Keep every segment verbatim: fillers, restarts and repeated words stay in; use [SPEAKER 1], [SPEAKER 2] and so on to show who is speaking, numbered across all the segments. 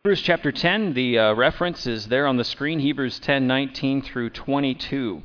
[SPEAKER 1] Hebrews chapter ten, the uh, reference is there on the screen, Hebrews ten, nineteen through twenty-two.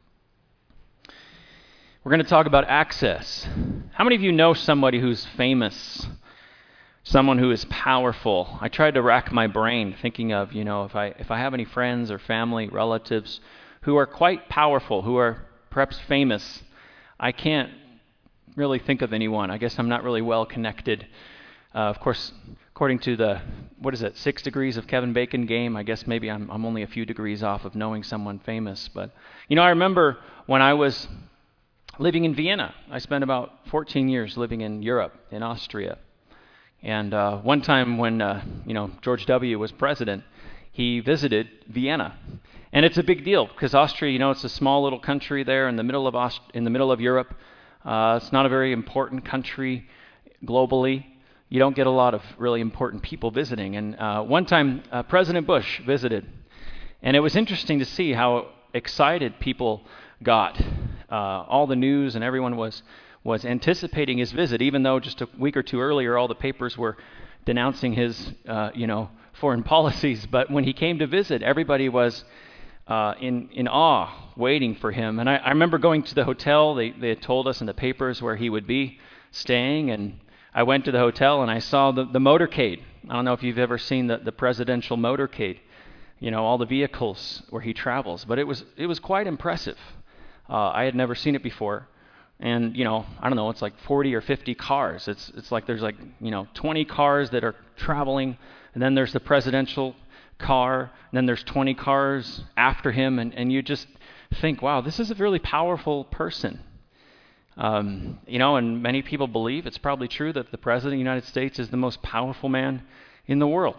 [SPEAKER 1] We're going to talk about access. How many of you know somebody who's famous? Someone who is powerful? I tried to rack my brain thinking of, you know, if I if I have any friends or family, relatives who are quite powerful, who are perhaps famous. I can't really think of anyone. I guess I'm not really well connected. Uh, of course, according to the, what is it, six degrees of Kevin Bacon game, I guess maybe I'm I'm only a few degrees off of knowing someone famous. But, you know, I remember when I was living in Vienna. I spent about fourteen years living in Europe, in Austria. And uh, one time when, uh, you know, George W. was president, he visited Vienna. And it's a big deal because Austria, you know, it's a small little country there in the middle of Aust- in the middle of Europe. Uh, it's not a very important country globally. You don't get a lot of really important people visiting. And uh, one time, uh, President Bush visited. And it was interesting to see how excited people got. Uh, all the news and everyone was was anticipating his visit, even though just a week or two earlier, all the papers were denouncing his, uh, you know, foreign policies. But when he came to visit, everybody was uh, in in awe, waiting for him. And I, I remember going to the hotel. They they had told us in the papers where he would be staying, and I went to the hotel and I saw the, the motorcade. I don't know if you've ever seen the, the presidential motorcade, you know, all the vehicles where he travels. But it was it was quite impressive. Uh, I had never seen it before. And, you know, I don't know, it's like forty or fifty cars. It's it's like there's like, you know, twenty cars that are traveling, and then there's the presidential car, and then there's twenty cars after him, and, and you just think, wow, this is a really powerful person. Um, you know, and many people believe it's probably true that the President of the United States is the most powerful man in the world.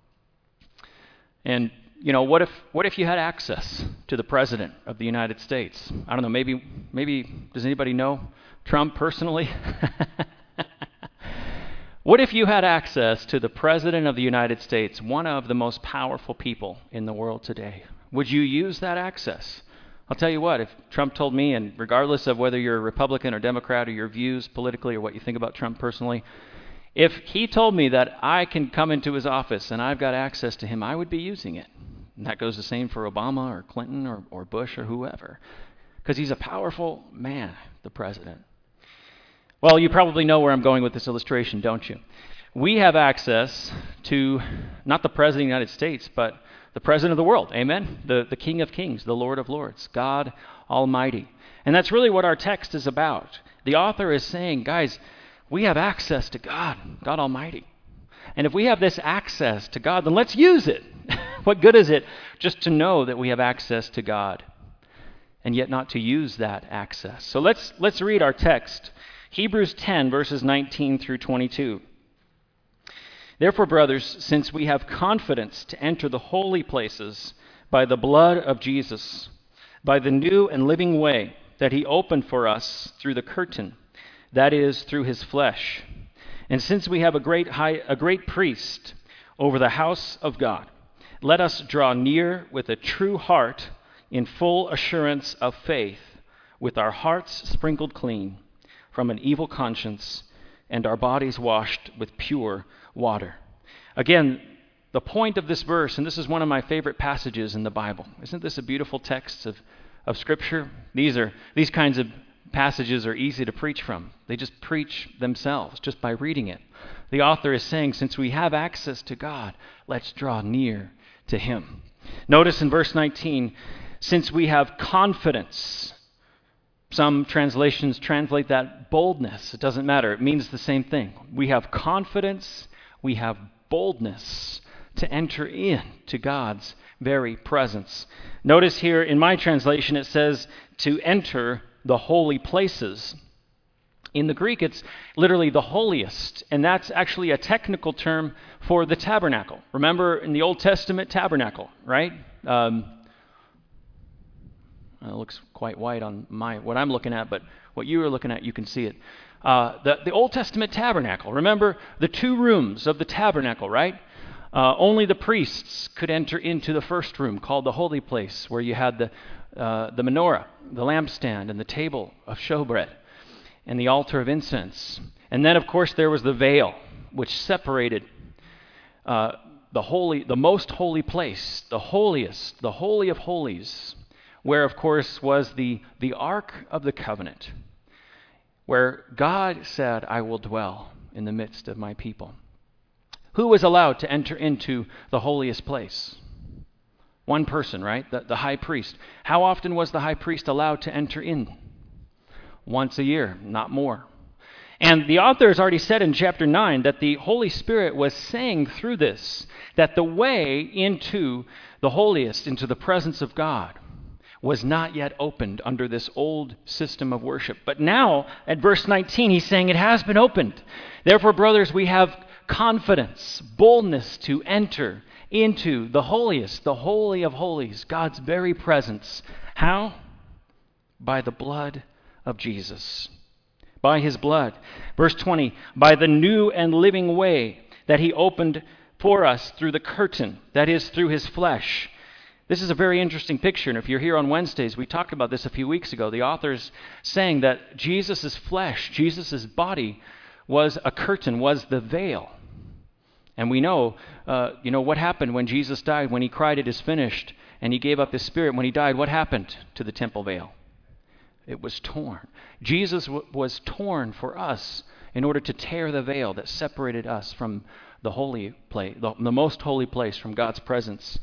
[SPEAKER 1] And, you know, what if what if you had access to the President of the United States? I don't know, maybe, maybe does anybody know Trump personally? What if you had access to the President of the United States, one of the most powerful people in the world today? Would you use that access? I'll tell you what, if Trump told me, and regardless of whether you're a Republican or Democrat or your views politically or what you think about Trump personally, if he told me that I can come into his office and I've got access to him, I would be using it. And that goes the same for Obama or Clinton or, or Bush or whoever, because he's a powerful man, the president. Well, you probably know where I'm going with this illustration, don't you? We have access to not the President of the United States, but the President of the world, amen? The, the King of Kings, the Lord of Lords, God Almighty. And that's really what our text is about. The author is saying, guys, we have access to God, God Almighty. And if we have this access to God, then let's use it. What good is it just to know that we have access to God and yet not to use that access? So let's let's read our text, Hebrews ten, verses nineteen through twenty-two. Therefore, brothers, since we have confidence to enter the holy places by the blood of Jesus, by the new and living way that he opened for us through the curtain, that is, through his flesh. And since we have a great high, a great priest over the house of God, let us draw near with a true heart in full assurance of faith, with our hearts sprinkled clean from an evil conscience and our bodies washed with pure water. Again, the point of this verse, and this is one of my favorite passages in the Bible. Isn't this a beautiful text of, of Scripture? These are these kinds of passages are easy to preach from. They just preach themselves just by reading it. The author is saying, since we have access to God, let's draw near to him. Notice in verse nineteen, since we have confidence. Some translations translate that boldness. It doesn't matter. It means the same thing. We have confidence, we have boldness to enter in to God's very presence. Notice here in my translation it says to enter the holy places. In the Greek, it's literally the holiest, and that's actually a technical term for the tabernacle. Remember in the Old Testament, tabernacle, right? Um, it looks quite white on my what I'm looking at, but what you are looking at, you can see it. Uh, the, the Old Testament tabernacle. Remember the two rooms of the tabernacle, right? Uh, only the priests could enter into the first room, called the holy place, where you had the uh, the menorah, the lampstand, and the table of showbread, and the altar of incense. And then, of course, there was the veil, which separated uh, the holy, the most holy place, the holiest, the holy of holies, where, of course, was the, the Ark of the Covenant, where God said, I will dwell in the midst of my people. Who was allowed to enter into the holiest place? One person, right? The, the high priest. How often was the high priest allowed to enter in? Once a year, not more. And the author has already said in chapter nine that the Holy Spirit was saying through this that the way into the holiest, into the presence of God, was not yet opened under this old system of worship. But now, at verse nineteen, he's saying it has been opened. Therefore, brothers, we have confidence, boldness to enter into the holiest, the holy of holies, God's very presence. How? By the blood of Jesus. By his blood. Verse twenty, by the new and living way that he opened for us through the curtain, that is, through his flesh. This is a very interesting picture, and if you're here on Wednesdays, we talked about this a few weeks ago. The author's saying that Jesus' flesh, Jesus' body, was a curtain, was the veil. And we know, uh, you know, what happened when Jesus died, when he cried, it is finished, and he gave up his spirit. When he died, what happened to the temple veil? It was torn. Jesus w- was torn for us in order to tear the veil that separated us from the holy place, the, the most holy place, from God's presence.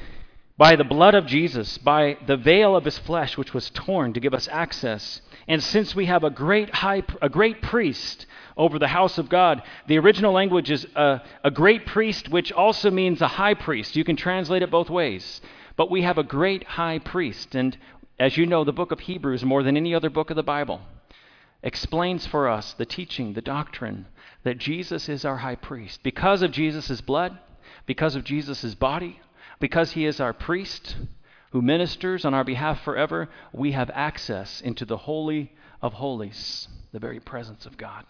[SPEAKER 1] By the blood of Jesus, by the veil of his flesh, which was torn to give us access. And since we have a great high, a great priest over the house of God, the original language is a, a great priest, which also means a high priest. You can translate it both ways. But we have a great high priest. And as you know, the book of Hebrews, more than any other book of the Bible, explains for us the teaching, the doctrine, that Jesus is our high priest. Because of Jesus' blood, because of Jesus' body, because he is our priest who ministers on our behalf forever, we have access into the Holy of Holies, the very presence of God.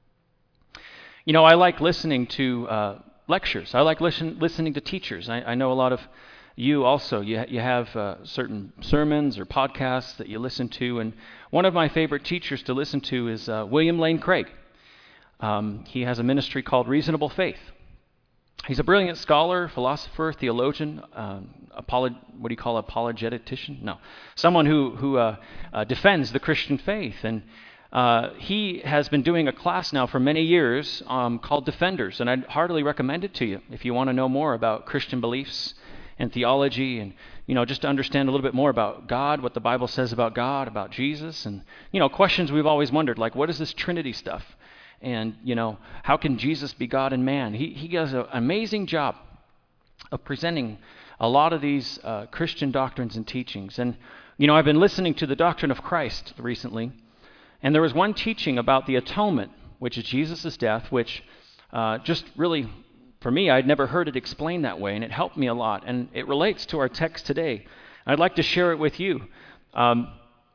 [SPEAKER 1] You know, I like listening to uh, lectures. I like listen, listening to teachers. I, I know a lot of you also. You, you have uh, certain sermons or podcasts that you listen to, and one of my favorite teachers to listen to is uh, William Lane Craig. Um, he has a ministry called Reasonable Faith. He's a brilliant scholar, philosopher, theologian, um, apolog- what do you call apologetician? No, someone who who uh, uh, defends the Christian faith. And uh, he has been doing a class now for many years um, called Defenders, and I'd heartily recommend it to you if you want to know more about Christian beliefs and theology, and you know, just to understand a little bit more about God, what the Bible says about God, about Jesus, and you know, questions we've always wondered, like what is this Trinity stuff? And, you know, how can Jesus be God and man? He he does an amazing job of presenting a lot of these uh, Christian doctrines and teachings. And, you know, I've been listening to the Doctrine of Christ recently, and there was one teaching about the atonement, which is Jesus' death, which uh, just really, for me, I'd never heard it explained that way, and it helped me a lot. And it relates to our text today. I'd like to share it with you. Um,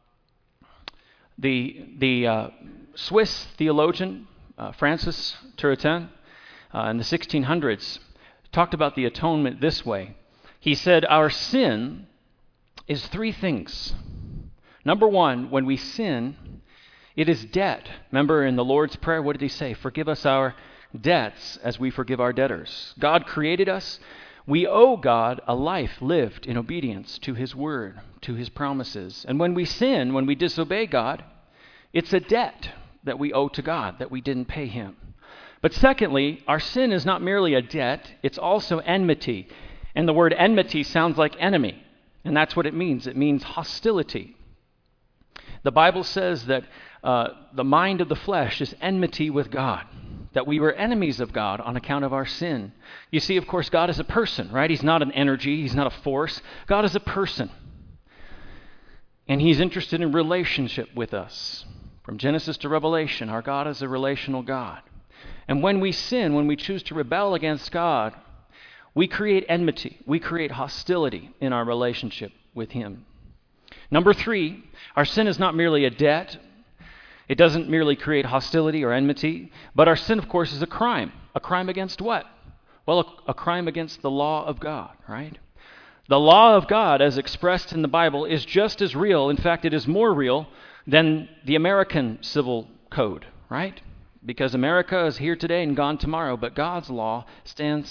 [SPEAKER 1] the the uh, Swiss theologian, Uh, Francis Turretin, uh, in the sixteen hundreds, talked about the atonement this way. He said, our sin is three things. Number one, when we sin, it is debt. Remember in the Lord's Prayer, what did he say? Forgive us our debts as we forgive our debtors. God created us. We owe God a life lived in obedience to his word, to his promises. And when we sin, when we disobey God, it's a debt that we owe to God, that we didn't pay him. But secondly, our sin is not merely a debt, it's also enmity. And the word enmity sounds like enemy, and that's what it means. It means hostility. The Bible says that uh, the mind of the flesh is enmity with God, that we were enemies of God on account of our sin. You see, of course, God is a person, right? He's not an energy, he's not a force. God is a person. And he's interested in relationship with us. From Genesis to Revelation, our God is a relational God. And when we sin, when we choose to rebel against God, we create enmity. We create hostility in our relationship with him. Number three, our sin is not merely a debt. It doesn't merely create hostility or enmity, but our sin, of course, is a crime. A crime against what? Well, a, a crime against the law of God, right? The law of God, as expressed in the Bible, is just as real. In fact, it is more real than the American civil code, right? Because America is here today and gone tomorrow, but God's law stands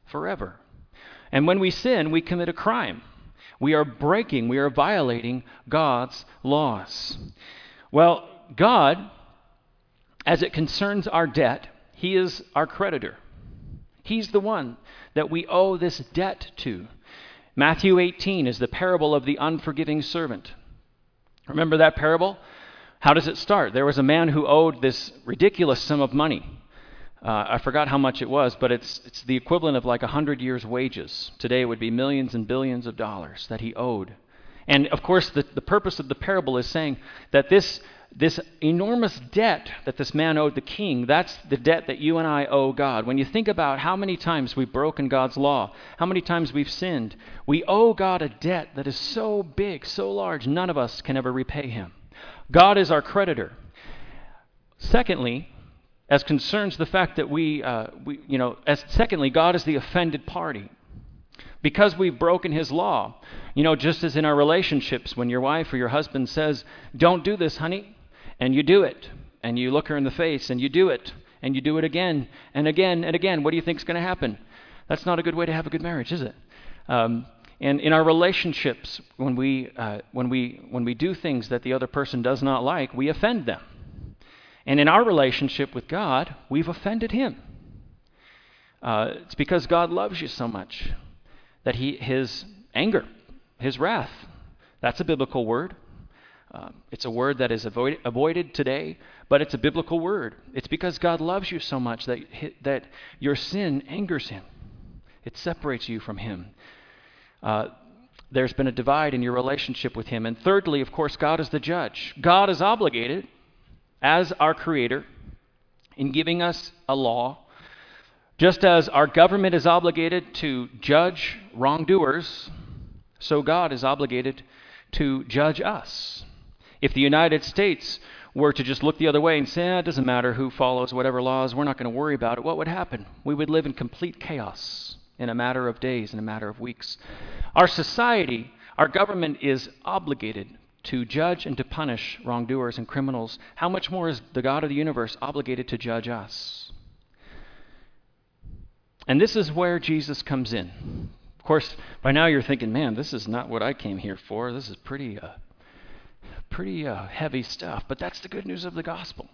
[SPEAKER 1] forever. And when we sin, we commit a crime. We are breaking, we are violating God's laws. Well, God, as it concerns our debt, He is our creditor. He's the one that we owe this debt to. Matthew eighteen is the parable of the unforgiving servant. Remember that parable? How does it start? There was a man who owed this ridiculous sum of money. Uh, I forgot how much it was, but it's it's the equivalent of like a hundred years' wages. Today it would be millions and billions of dollars that he owed. And of course, the, the purpose of the parable is saying that this this enormous debt that this man owed the king, that's the debt that you and I owe God. When you think about how many times we've broken God's law, how many times we've sinned, we owe God a debt that is so big, so large, none of us can ever repay Him. God is our creditor. Secondly, as concerns the fact that we, uh, we you know, as secondly, God is the offended party. Because we've broken His law, you know, just as in our relationships, when your wife or your husband says, "Don't do this, honey," and you do it, and you look her in the face, and you do it, and you do it again, and again, and again, what do you think is going to happen? That's not a good way to have a good marriage, is it? Um, and in our relationships, when we uh, when we when we do things that the other person does not like, we offend them. And in our relationship with God, we've offended Him. Uh, it's because God loves you so much that He His anger, His wrath, that's a biblical word. Uh, it's a word that is avoid, avoided today, but it's a biblical word. It's because God loves you so much that, that your sin angers Him. It separates you from Him. Uh, there's been a divide in your relationship with Him. And thirdly, of course, God is the judge. God is obligated, as our Creator, in giving us a law, just as our government is obligated to judge wrongdoers, so God is obligated to judge us. If the United States were to just look the other way and say, eh, it doesn't matter who follows whatever laws, we're not going to worry about it, what would happen? We would live in complete chaos in a matter of days, in a matter of weeks. Our society, our government is obligated to judge and to punish wrongdoers and criminals. How much more is the God of the universe obligated to judge us? And this is where Jesus comes in. Of course, by now you're thinking, man, this is not what I came here for. This is pretty uh, pretty uh, heavy stuff. But that's the good news of the gospel.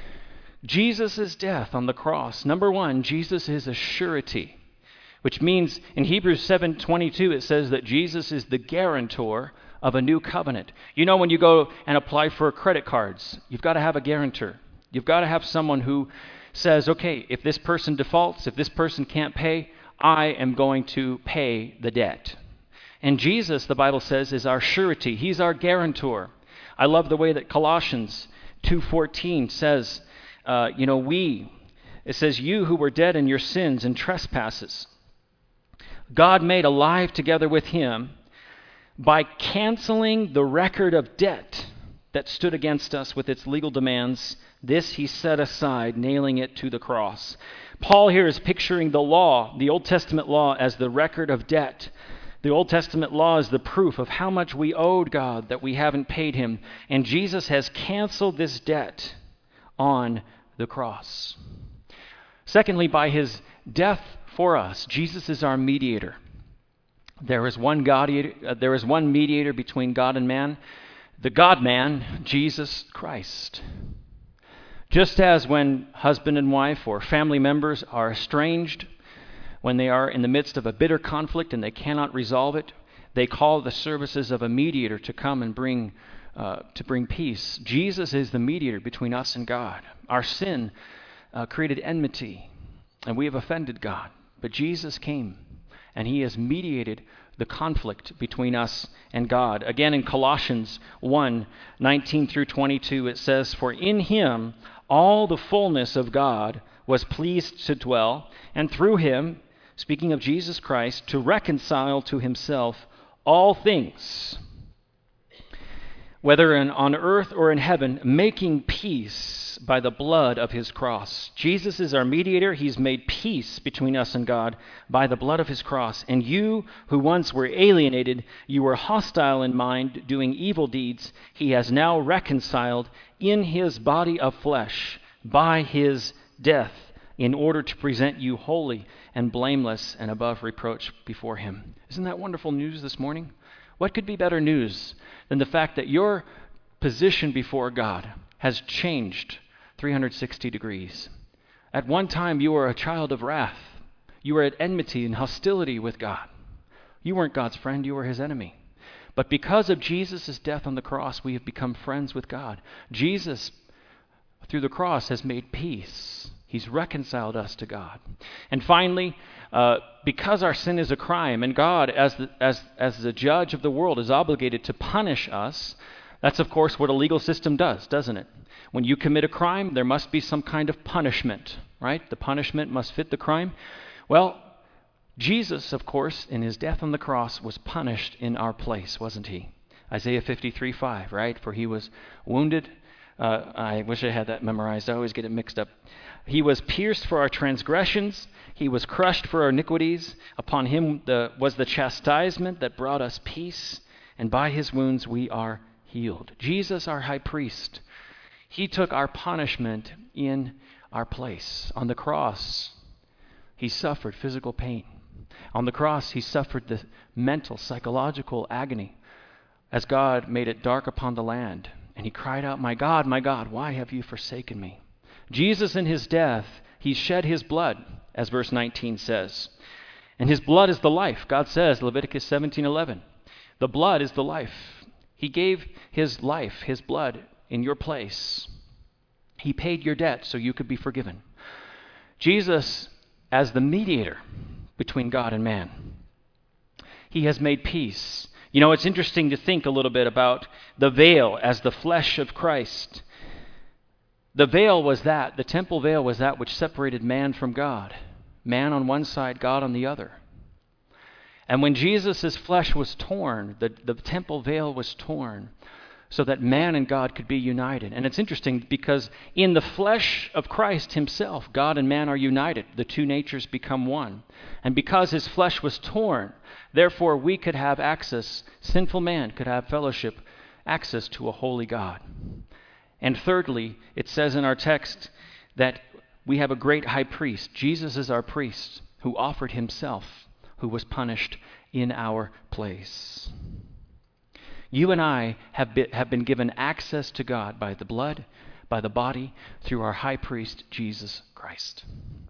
[SPEAKER 1] Jesus' death on the cross. Number one, Jesus is a surety, which means in Hebrews seven twenty-two it says that Jesus is the guarantor of a new covenant. You know, when you go and apply for credit cards, you've got to have a guarantor. You've got to have someone who says, okay, if this person defaults, if this person can't pay, I am going to pay the debt. And Jesus, the Bible says, is our surety. He's our guarantor. I love the way that Colossians two fourteen says, uh, you know, we, it says, you who were dead in your sins and trespasses, God made alive together with Him by canceling the record of debt that stood against us with its legal demands. This He set aside, nailing it to the cross. Paul here is picturing the law, the Old Testament law, as the record of debt. The Old Testament law is the proof of how much we owed God that we haven't paid Him. And Jesus has canceled this debt on the cross. Secondly, by His death for us, Jesus is our mediator. There is one God, uh, there is one mediator between God and man, the God-man, Jesus Christ. Just as when husband and wife or family members are estranged, when they are in the midst of a bitter conflict and they cannot resolve it, they call the services of a mediator to come and bring uh, to bring peace. Jesus is the mediator between us and God. Our sin uh, created enmity, and we have offended God. But Jesus came, and He has mediated the conflict between us and God. Again, in Colossians one nineteen through twenty-two, it says, "For in Him all the fullness of God was pleased to dwell, and through Him," speaking of Jesus Christ, "to reconcile to Himself all things, whether in, on earth or in heaven, making peace by the blood of His cross." Jesus is our mediator. He's made peace between us and God by the blood of His cross. "And you who once were alienated, you were hostile in mind, doing evil deeds, He has now reconciled in His body of flesh by His death in order to present you holy and blameless and above reproach before him. Isn't that wonderful news this morning? What could be better news than the fact that your position before God has changed three hundred sixty degrees? At one time, you were a child of wrath. You were at enmity and hostility with God. You weren't God's friend, you were his enemy. But because of Jesus' death on the cross, we have become friends with God. Jesus, through the cross, has made peace. He's reconciled us to God. And finally, uh, because our sin is a crime, and God, as the, as, as the judge of the world, is obligated to punish us, that's, of course, what a legal system does, doesn't it? When you commit a crime, there must be some kind of punishment, right? The punishment must fit the crime. Well, Jesus, of course, in his death on the cross, was punished in our place, wasn't he? Isaiah fifty-three five, right? For he was wounded. Uh, I wish I had that memorized. I always get it mixed up. He was pierced for our transgressions. He was crushed for our iniquities. Upon him the, was the chastisement that brought us peace. And by his wounds we are healed. Jesus, our high priest, he took our punishment in our place. On the cross, he suffered physical pain. On the cross, he suffered the mental, psychological agony as God made it dark upon the land. And he cried out, "My God, my God, why have you forsaken me?" Jesus, in his death, he shed his blood, as verse nineteen says. And his blood is the life. God says, Leviticus seventeen eleven, the blood is the life. He gave his life, his blood, in your place. He paid your debt so you could be forgiven. Jesus, as the mediator between God and man, he has made peace. You know, it's interesting to think a little bit about the veil as the flesh of Christ. The veil was that, the temple veil was that which separated man from God. Man on one side, God on the other. And when Jesus' flesh was torn, the, the temple veil was torn so that man and God could be united. And it's interesting because in the flesh of Christ himself, God and man are united. The two natures become one. And because his flesh was torn, therefore we could have access, sinful man could have fellowship, access to a holy God. And thirdly, it says in our text that we have a great high priest. Jesus is our priest who offered himself, who was punished in our place. You and I have been, have been given access to God by the blood, by the body, through our high priest, Jesus Christ.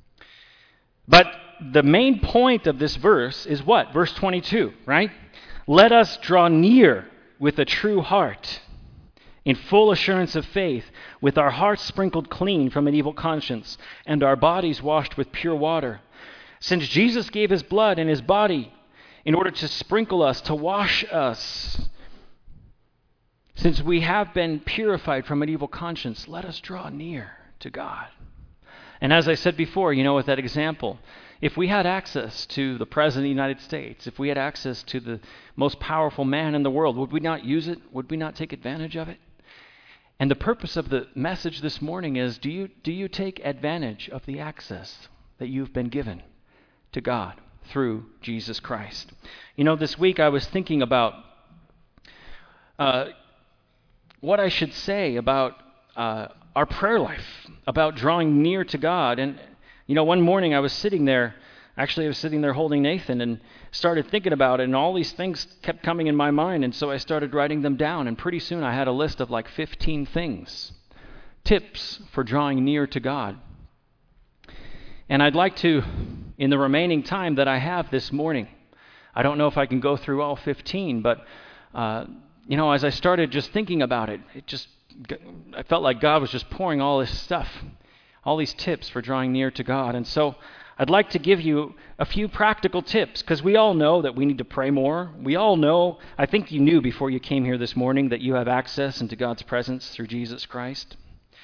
[SPEAKER 1] But the main point of this verse is what? Verse twenty-two, right? Let us draw near with a true heart, in full assurance of faith, with our hearts sprinkled clean from an evil conscience, and our bodies washed with pure water. Since Jesus gave his blood and his body in order to sprinkle us, to wash us, since we have been purified from an evil conscience, let us draw near to God. And as I said before, you know, with that example, if we had access to the President of the United States, if we had access to the most powerful man in the world, would we not use it? Would we not take advantage of it? And the purpose of the message this morning is, do you, do you take advantage of the access that you've been given to God through Jesus Christ? You know, this week I was thinking about uh, what I should say about uh, our prayer life, about drawing near to God. And, you know, one morning I was sitting there, actually I was sitting there holding Nathan and started thinking about it, and all these things kept coming in my mind, and so I started writing them down, and pretty soon I had a list of like fifteen things, tips for drawing near to God. And I'd like to, in the remaining time that I have this morning, I don't know if I can go through all fifteen, but uh, you know, as I started just thinking about it, it just, I felt like God was just pouring all this stuff, all these tips for drawing near to God. And so I'd like to give you a few practical tips, because we all know that we need to pray more. We all know, I think you knew before you came here this morning, that you have access into God's presence through Jesus Christ.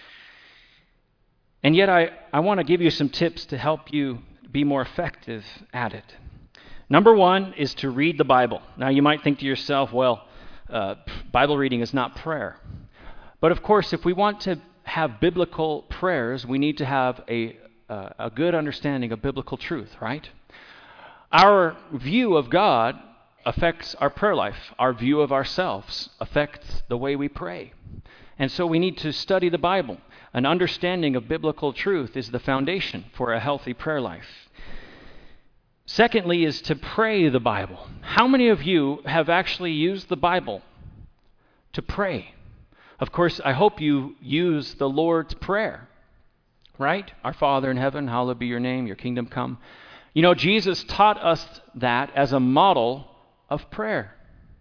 [SPEAKER 1] And yet I, I want to give you some tips to help you be more effective at it. Number one is to read the Bible. Now you might think to yourself, well, uh, Bible reading is not prayer. But of course, if we want to have biblical prayers, we need to have a, uh, a good understanding of biblical truth, right? Our view of God affects our prayer life. Our view of ourselves affects the way we pray. And so we need to study the Bible. an understanding of biblical truth is the foundation for a healthy prayer life. Secondly is to pray the Bible. How many of you have actually used the Bible to pray? Of course, I hope you use the Lord's Prayer, right? Our Father in heaven, hallowed be your name, your kingdom come. You know, Jesus taught us that as a model of prayer.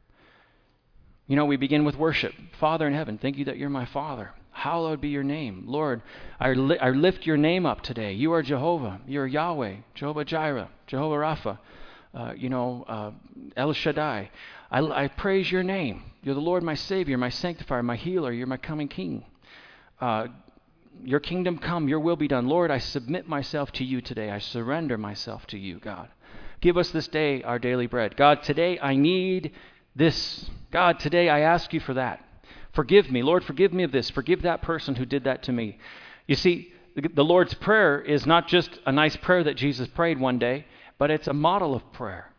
[SPEAKER 1] You know, we begin with worship. Father in heaven, thank you that you're my Father. Hallowed be your name. Lord, I, li- I lift your name up today. You are Jehovah. You are Yahweh, Jehovah Jireh, Jehovah Rapha, uh, you know, uh, El Shaddai. I, I praise your name. You're the Lord, my Savior, my sanctifier, my healer. You're my coming King. Uh, your kingdom come, your will be done. Lord, I submit myself to you today. I surrender myself to you, God. Give us this day our daily bread. God, today I need this. God, today I ask you for that. Forgive me. Lord, forgive me of this. Forgive that person who did that to me. You see, the, the Lord's Prayer is not just a nice prayer that Jesus prayed one day, but it's a model of prayer.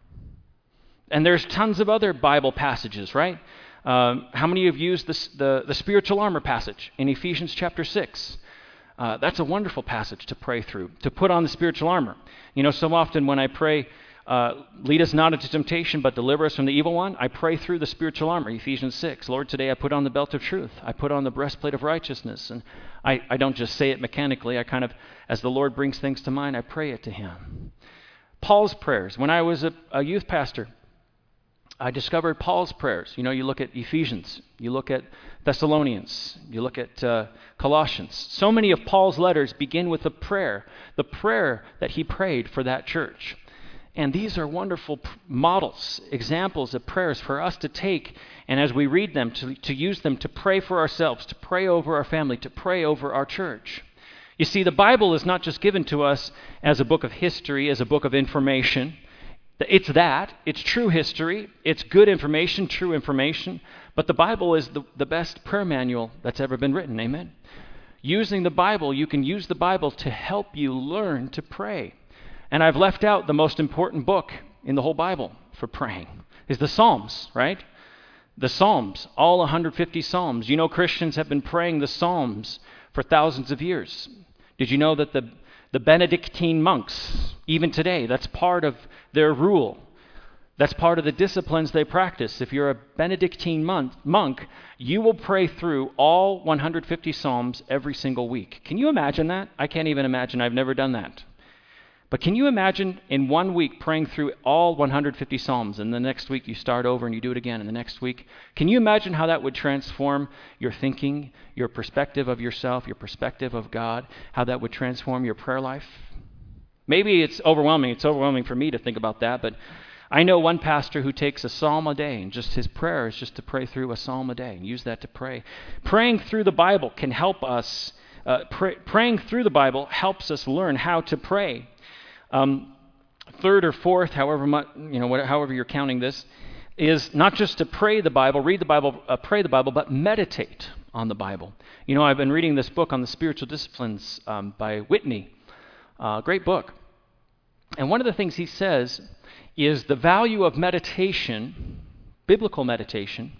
[SPEAKER 1] And there's tons of other Bible passages, right? Um, how many of you have used this, the, the spiritual armor passage in Ephesians chapter six? Uh, that's a wonderful passage to pray through, to put on the spiritual armor. You know, so often when I pray, uh, lead us not into temptation, but deliver us from the evil one, I pray through the spiritual armor, Ephesians six. Lord, today I put on the belt of truth. I put on the breastplate of righteousness. And I, I don't just say it mechanically. I kind of, as the Lord brings things to mind, I pray it to him. Paul's prayers. When I was a, a youth pastor, I discovered Paul's prayers. You know, you look at Ephesians, you look at Thessalonians, you look at uh, Colossians. So many of Paul's letters begin with a prayer, the prayer that he prayed for that church. And these are wonderful p- models, examples of prayers for us to take, and as we read them, to, to use them to pray for ourselves, to pray over our family, to pray over our church. You see, the Bible is not just given to us as a book of history, as a book of information. It's that. It's true history. It's good information, true information. But the Bible is the, the best prayer manual that's ever been written. Amen? Using the Bible, you can use the Bible to help you learn to pray. And I've left out the most important book in the whole Bible for praying, is the Psalms, right? The Psalms, all one hundred fifty Psalms. You know, Christians have been praying the Psalms for thousands of years. Did you know that the The Benedictine monks, even today, that's part of their rule. That's part of the disciplines they practice. If you're a Benedictine monk, monk, you will pray through all one hundred fifty Psalms every single week. Can you imagine that? I can't even imagine. I've never done that. But can you imagine in one week praying through all one hundred fifty Psalms, and the next week you start over and you do it again, and the next week? Can you imagine how that would transform your thinking, your perspective of yourself, your perspective of God, how that would transform your prayer life? Maybe it's overwhelming. It's overwhelming for me to think about that, but I know one pastor who takes a psalm a day, and just his prayer is just to pray through a psalm a day and use that to pray. Praying through the Bible can help us, uh, pray, praying through the Bible helps us learn how to pray. Um, third or fourth, however much, you know, whatever, however you're counting this, is not just to pray the Bible, read the Bible, uh, pray the Bible, but meditate on the Bible. You know, I've been reading this book on the spiritual disciplines um, by Whitney. Uh, great book. And one of the things he says is the value of meditation, biblical meditation,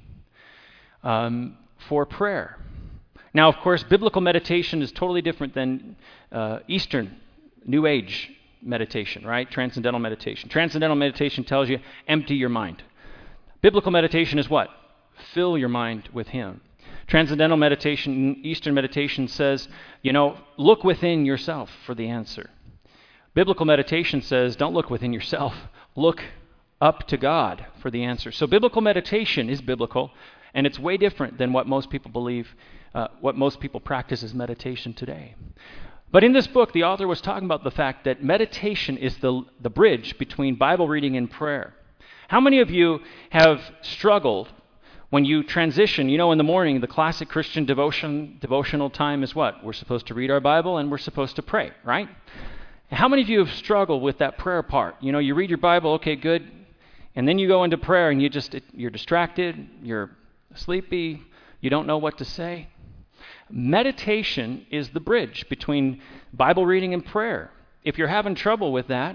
[SPEAKER 1] um, for prayer. Now, of course, biblical meditation is totally different than uh, Eastern New Age meditation, right? Transcendental meditation. Transcendental meditation tells you, empty your mind. Biblical meditation is what? Fill your mind with Him. Transcendental meditation, Eastern meditation says, you know, look within yourself for the answer. Biblical meditation says, don't look within yourself. Look up to God for the answer. So biblical meditation is biblical, and it's way different than what most people believe, uh, what most people practice as meditation today. But in this book, the author was talking about the fact that meditation is the, the bridge between Bible reading and prayer. How many of you have struggled when you transition? You know, in the morning, the classic Christian devotion devotional time is what? We're supposed to read our Bible and we're supposed to pray, right? How many of you have struggled with that prayer part? You know, you read your Bible, okay, good, and then you go into prayer and you just, you're distracted, you're sleepy, you don't know what to say. Meditation is the bridge between Bible reading and prayer. If you're having trouble with that,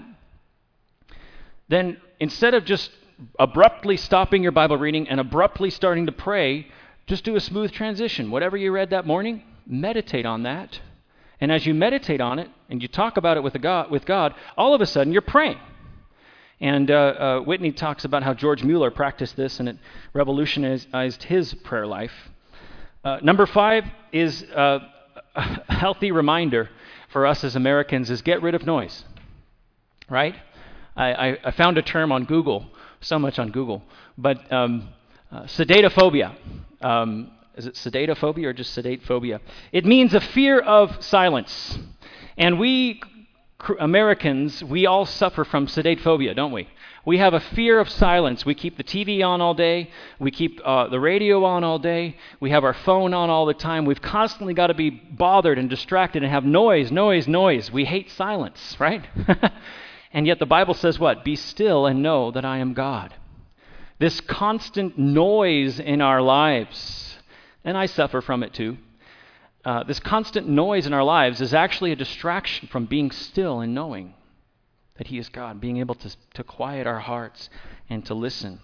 [SPEAKER 1] then instead of just abruptly stopping your Bible reading and abruptly starting to pray, just do a smooth transition. Whatever you read that morning, meditate on that. And as you meditate on it and you talk about it with, God, with God, all of a sudden you're praying. And uh, uh, Whitney talks about how George Mueller practiced this and it revolutionized his prayer life. Uh, number five is uh, a healthy reminder for us as Americans is get rid of noise, right? I, I, I found a term on Google, so much on Google, but um, uh, sedatophobia. Um, is it sedatophobia or just sedate phobia? It means a fear of silence. And we Americans, we all suffer from sedate phobia, don't we? We have a fear of silence. We keep the T V on all day. We keep uh, the radio on all day. We have our phone on all the time. We've constantly got to be bothered and distracted and have noise, noise, noise. We hate silence, right? And yet the Bible says what? Be still and know that I am God. This constant noise in our lives, and I suffer from it too. Uh, this constant noise in our lives is actually a distraction from being still and knowing that He is God, being able to, to quiet our hearts and to listen.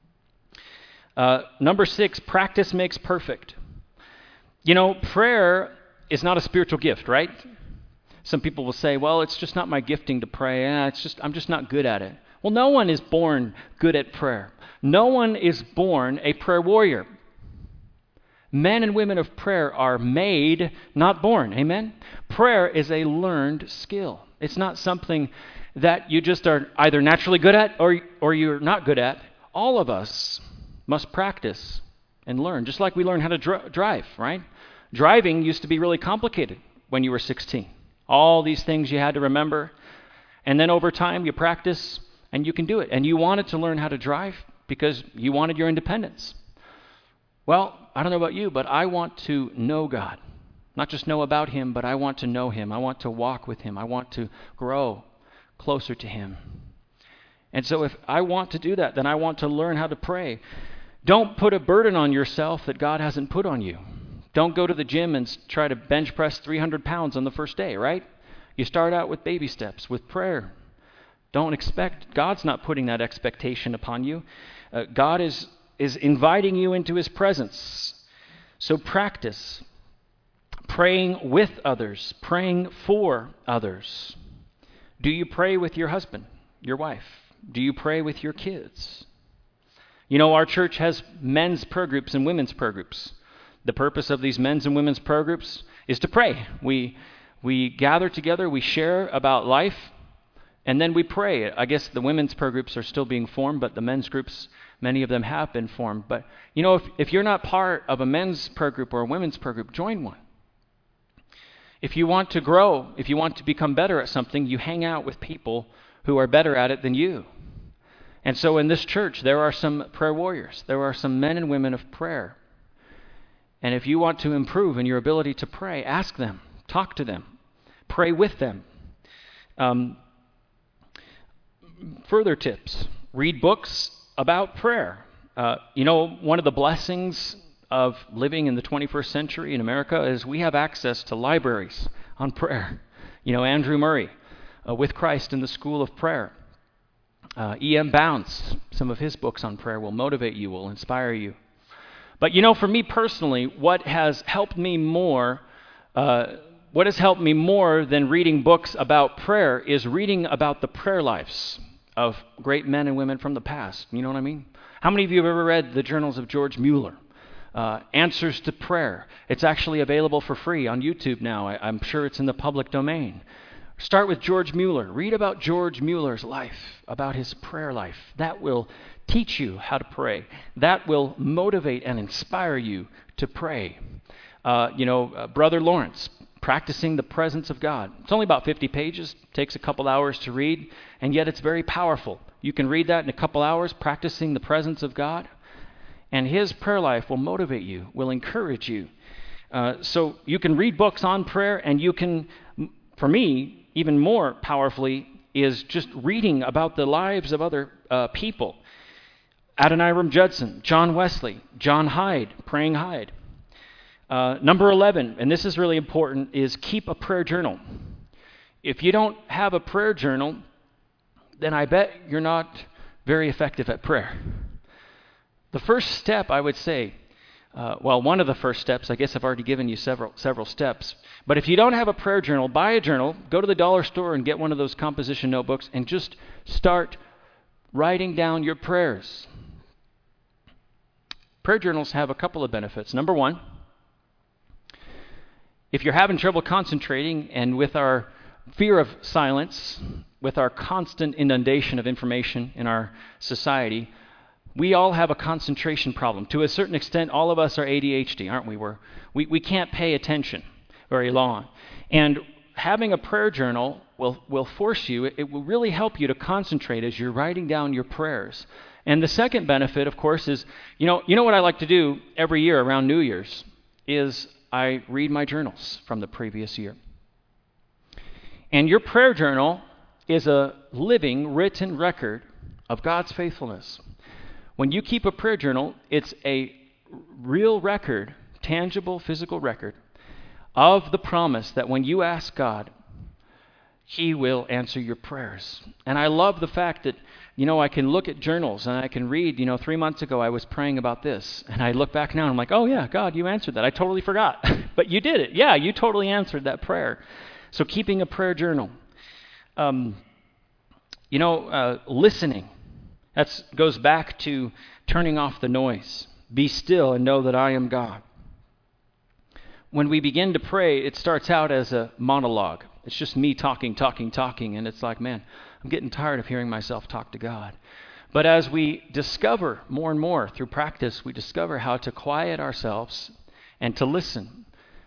[SPEAKER 1] Uh, number six, practice makes perfect. You know, prayer is not a spiritual gift, right? Some people will say, well, it's just not my gifting to pray. Eh, it's just I'm just not good at it. Well, no one is born good at prayer. No one is born a prayer warrior. Men and women of prayer are made, not born. Amen? Prayer is a learned skill. It's not something that you just are either naturally good at or, or you're not good at. All of us must practice and learn, just like we learn how to dr- drive, right? Driving used to be really complicated when you were sixteen. All these things you had to remember. And then over time you practice and you can do it. And you wanted to learn how to drive because you wanted your independence. Well, I don't know about you, but I want to know God. Not just know about Him, but I want to know Him. I want to walk with Him. I want to grow closer to Him. And so if I want to do that, then I want to learn how to pray. Don't put a burden on yourself that God hasn't put on you. Don't go to the gym and try to bench press three hundred pounds on the first day, right? You start out with baby steps, with prayer. Don't expect, God's not putting that expectation upon you. Uh, God is is inviting you into His presence. So practice praying with others, praying for others. Do you pray with your husband, your wife? Do you pray with your kids? You know, our church has men's prayer groups and women's prayer groups. The purpose of these men's and women's prayer groups is to pray. We we gather together, we share about life, and then we pray. I guess the women's prayer groups are still being formed, but the men's groups, many of them have been formed. But, you know, if, if you're not part of a men's prayer group or a women's prayer group, join one. If you want to grow, if you want to become better at something, you hang out with people who are better at it than you. And so in this church, there are some prayer warriors. There are some men and women of prayer. And if you want to improve in your ability to pray, ask them, talk to them, pray with them. Um, further tips, read books about prayer. Uh, you know, one of the blessings of living in the twenty-first century in America is we have access to libraries on prayer. You know, Andrew Murray, uh, With Christ in the School of Prayer. Uh, E M Bounds, some of his books on prayer will motivate you, will inspire you. But you know, for me personally, what has helped me more, uh, what has helped me more than reading books about prayer is reading about the prayer lives of great men and women from the past. You know what I mean? How many of you have ever read the journals of George Mueller? Uh, Answers to Prayer. It's actually available for free on YouTube now. I, I'm sure it's in the public domain. Start with George Mueller. Read about George Mueller's life, about his prayer life. That will teach you how to pray. That will motivate and inspire you to pray. Uh, you know, uh, Brother Lawrence, Practicing the Presence of God. It's only about fifty pages, takes a couple hours to read, and yet it's very powerful. You can read that in a couple hours, practicing the presence of God, and his prayer life will motivate you, will encourage you. Uh, so you can read books on prayer, and you can, for me, even more powerfully, is just reading about the lives of other uh, people. Adoniram Judson, John Wesley, John Hyde, Praying Hyde. Uh, number eleven, and this is really important, is keep a prayer journal. If you don't have a prayer journal, then I bet you're not very effective at prayer. The first step, I would say, Uh, well, one of the first steps, I guess I've already given you several several steps. But if you don't have a prayer journal, buy a journal, go to the dollar store and get one of those composition notebooks and just start writing down your prayers. Prayer journals have a couple of benefits. Number one, if you're having trouble concentrating, and with our fear of silence, with our constant inundation of information in our society, we all have a concentration problem. To a certain extent, all of us are A D H D, aren't we? We're, we we can't pay attention very long. And having a prayer journal will, will force you, it, it will really help you to concentrate as you're writing down your prayers. And the second benefit, of course, is, you know, you know what I like to do every year around New Year's is I read my journals from the previous year. And your prayer journal is a living, written record of God's faithfulness. When you keep a prayer journal, it's a real record, tangible, physical record of the promise that when you ask God, He will answer your prayers. And I love the fact that, you know, I can look at journals and I can read, you know, three months ago I was praying about this. And I look back now and I'm like, oh yeah, God, you answered that. I totally forgot. But you did it. Yeah, you totally answered that prayer. So keeping a prayer journal. Um, you know, uh, listening. That goes back to turning off the noise. Be still and know that I am God. When we begin to pray, it starts out as a monologue. It's just me talking, talking, talking, and it's like, man, I'm getting tired of hearing myself talk to God. But as we discover more and more through practice, we discover how to quiet ourselves and to listen.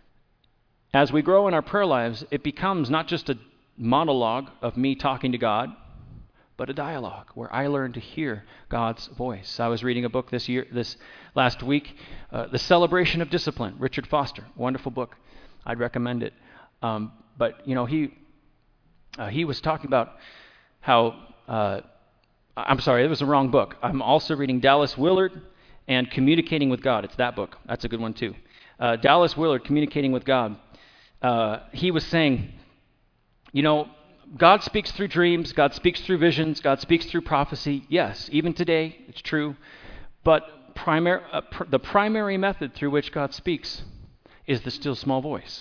[SPEAKER 1] As we grow in our prayer lives, it becomes not just a monologue of me talking to God, but a dialogue where I learn to hear God's voice. I was reading a book this year, this last week, uh, The Celebration of Discipline, Richard Foster, wonderful book. I'd recommend it. Um, but you know, he uh, he was talking about how uh, I'm sorry, it was the wrong book. I'm also reading Dallas Willard and Communicating with God. It's that book. That's a good one too. Uh, Dallas Willard, Communicating with God. Uh, he was saying, you know, God speaks through dreams, God speaks through visions, God speaks through prophecy. Yes, even today, it's true. But primar- uh, pr- the primary method through which God speaks is the still small voice.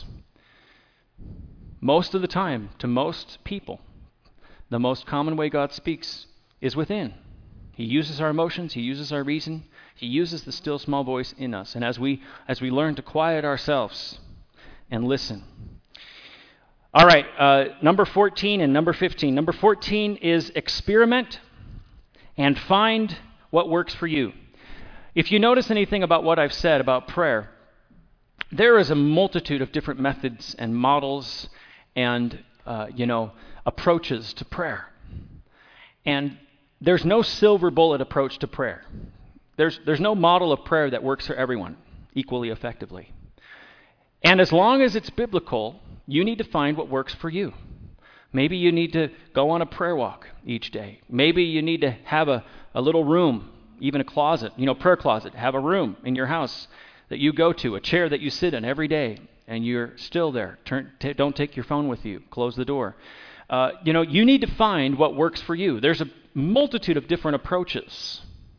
[SPEAKER 1] Most of the time, to most people, the most common way God speaks is within. He uses our emotions, He uses our reason, He uses the still small voice in us. And as we as we learn to quiet ourselves and listen. All right, uh, number fourteen and number fifteen. Number fourteen is experiment and find what works for you. If you notice anything about what I've said about prayer, there is a multitude of different methods and models and, uh, you know, approaches to prayer. And there's no silver bullet approach to prayer. There's, there's no model of prayer that works for everyone equally effectively. And as long as it's biblical, you need to find what works for you. Maybe you need to go on a prayer walk each day. Maybe you need to have a, a little room, even a closet, you know, prayer closet. Have a room in your house that you go to, a chair that you sit in every day, and you're still there. Turn, t- don't take your phone with you. Close the door. Uh, you know, you need to find what works for you. There's a multitude of different approaches.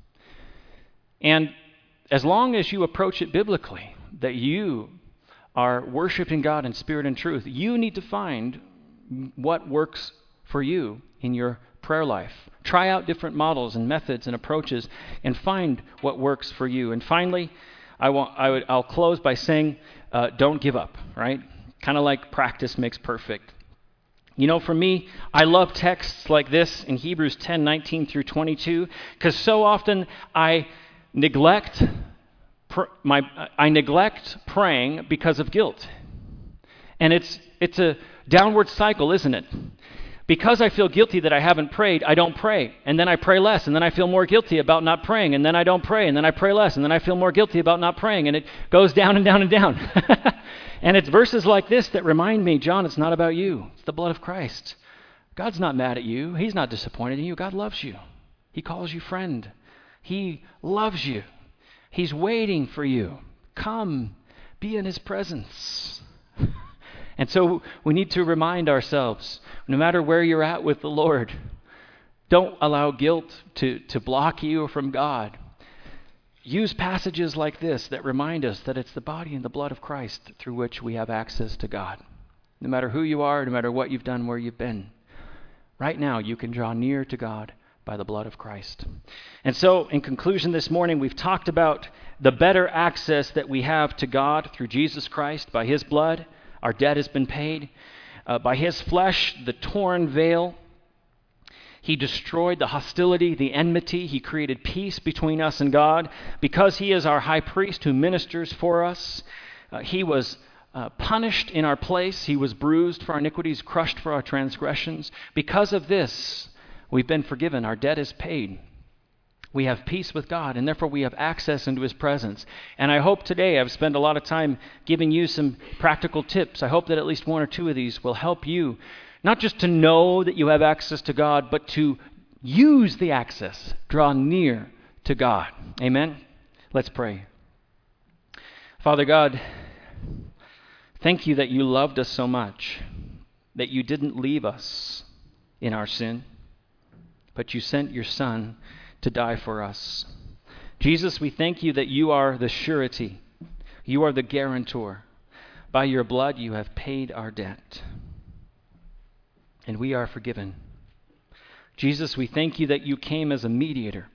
[SPEAKER 1] And as long as you approach it biblically, that you are worshiping God in spirit and truth, you need to find what works for you in your prayer life. Try out different models and methods and approaches and find what works for you. And finally, I want, I would, I'll close by saying, uh, don't give up, right? Kind of like practice makes perfect. You know, for me, I love texts like this in Hebrews ten, nineteen through twenty-two, because so often I neglect pr- my I neglect praying because of guilt. And it's it's a downward cycle, isn't it? Because I feel guilty that I haven't prayed, I don't pray. And then I pray less, and then I feel more guilty about not praying, and then I don't pray, and then I pray less, and then I feel more guilty about not praying, and it goes down and down and down. And it's verses like this that remind me, John, it's not about you. It's the blood of Christ. God's not mad at you. He's not disappointed in you. God loves you. He calls you friend. He loves you. He's waiting for you. Come, be in His presence. And so we need to remind ourselves, no matter where you're at with the Lord, don't allow guilt to, to block you from God. use passages like this that remind us that it's the body and the blood of Christ through which we have access to God. No matter who you are, no matter what you've done, where you've been, right now you can draw near to God by the blood of Christ. And so, in conclusion this morning, we've talked about the better access that we have to God through Jesus Christ. By his blood, our debt has been paid. Uh, by his flesh, the torn veil, he destroyed the hostility, the enmity. He created peace between us and God. Because he is our high priest who ministers for us, uh, he was uh, punished in our place. He was bruised for our iniquities, crushed for our transgressions. Because of this, we've been forgiven. Our debt is paid. We have peace with God, and therefore we have access into his presence. And I hope today I've spent a lot of time giving you some practical tips. I hope that at least one or two of these will help you, not just to know that you have access to God, but to use the access, draw near to God. Amen? Let's pray. Father God, thank you that you loved us so much, that you didn't leave us in our sin, but you sent your Son to die for us. Jesus, we thank you that you are the surety. You are the guarantor. By your blood, you have paid our debt, and we are forgiven. Jesus, we thank you that you came as a mediator.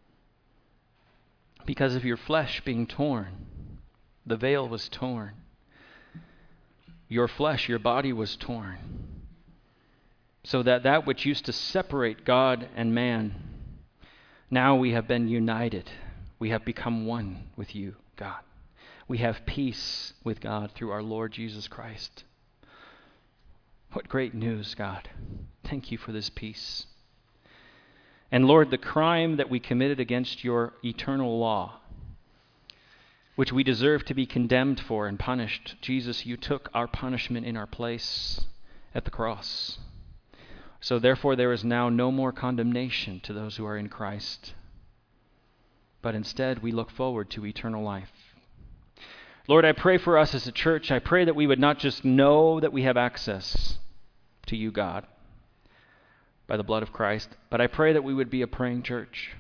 [SPEAKER 1] Because of your flesh being torn, the veil was torn. Your flesh, your body was torn, so that that which used to separate God and man, now we have been united. We have become one with you, God. We have peace with God through our Lord Jesus Christ. What great news, God. Thank you for this peace. And Lord, the crime that we committed against your eternal law, which we deserve to be condemned for and punished, Jesus, you took our punishment in our place at the cross. So therefore there is now no more condemnation to those who are in Christ, but instead we look forward to eternal life. Lord, I pray for us as a church. I pray that we would not just know that we have access to you, God, by the blood of Christ, but I pray that we would be a praying church.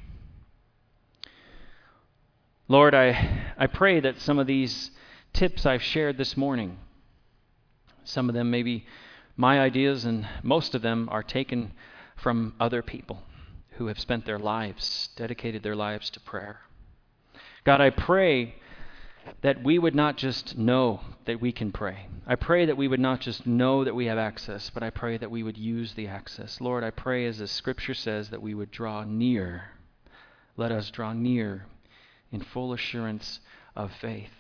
[SPEAKER 1] Lord, I, I pray that some of these tips I've shared this morning, some of them may be my ideas, and most of them are taken from other people who have spent their lives, dedicated their lives to prayer. God, I pray that we would not just know that we can pray. I pray that we would not just know that we have access, but I pray that we would use the access. Lord, I pray, as the Scripture says, that we would draw near. Let us draw near in full assurance of faith.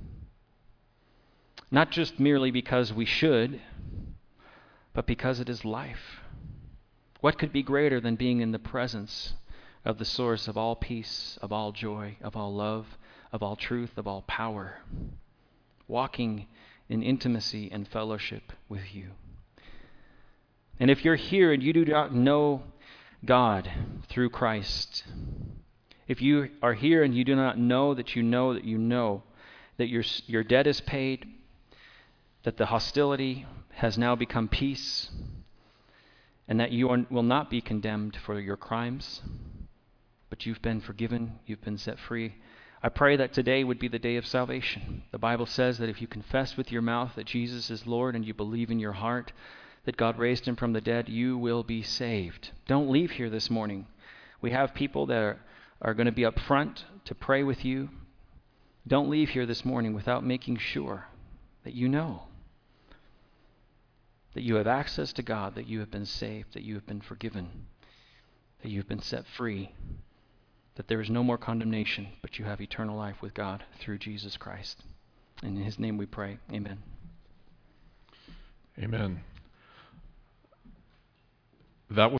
[SPEAKER 1] Not just merely because we should, but because it is life. What could be greater than being in the presence of the source of all peace, of all joy, of all love, of all truth, of all power, walking in intimacy and fellowship with you. And if you're here and you do not know God through Christ, if you are here and you do not know that you know that you know that your your debt is paid, that the hostility has now become peace, and that you are, will not be condemned for your crimes, but you've been forgiven, you've been set free, I pray that today would be the day of salvation. The Bible says that if you confess with your mouth that Jesus is Lord and you believe in your heart that God raised him from the dead, you will be saved. Don't leave here this morning. We have people that are, are going to be up front to pray with you. Don't leave here this morning without making sure that you know that you have access to God, that you have been saved, that you have been forgiven, that you have been set free, that there is no more condemnation, but you have eternal life with God through Jesus Christ. In his name we pray. Amen.
[SPEAKER 2] Amen. That was